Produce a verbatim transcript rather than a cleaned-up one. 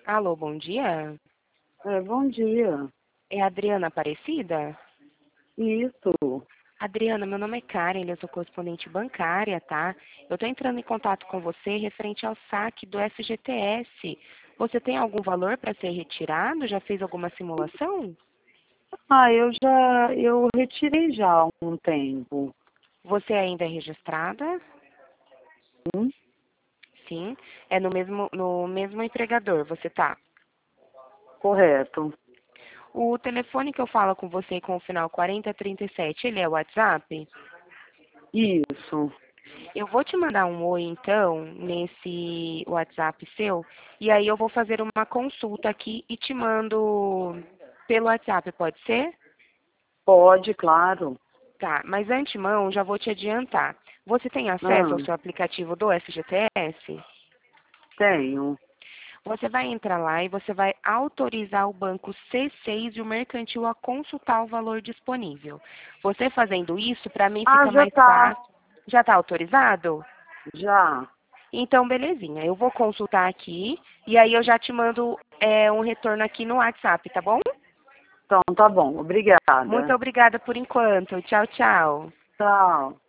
Alô, bom dia. É, bom dia. É a Adriana Aparecida? Isso. Adriana, meu nome é Karen, eu sou correspondente bancária, tá? Eu estou entrando em contato com você referente ao saque do F G T S. Você tem algum valor para ser retirado? Já fez alguma simulação? Ah, eu já, eu retirei já há um tempo. Você ainda é registrada? Hum? Sim. É no mesmo, no mesmo empregador, você tá? Correto. O telefone que eu falo com você com o final quarenta trinta e sete, ele é o WhatsApp? Isso. Eu vou te mandar um oi, então, nesse WhatsApp seu, e aí eu vou fazer uma consulta aqui e te mando pelo WhatsApp, pode ser? Pode, claro. Tá, mas antemão, já vou te adiantar. Você tem acesso ao Ah, seu aplicativo do F G T S? tenho. Você vai entrar lá e você vai autorizar o banco C seis e o mercantil a consultar o valor disponível. Você fazendo isso, para mim Ah, fica já mais tá. fácil. Já está autorizado? Já. Então, belezinha. Eu vou consultar aqui e aí eu já te mando é, um retorno aqui no WhatsApp, tá bom? Então, tá bom. Muito Obrigada. obrigada por enquanto. Tchau, tchau. Tchau.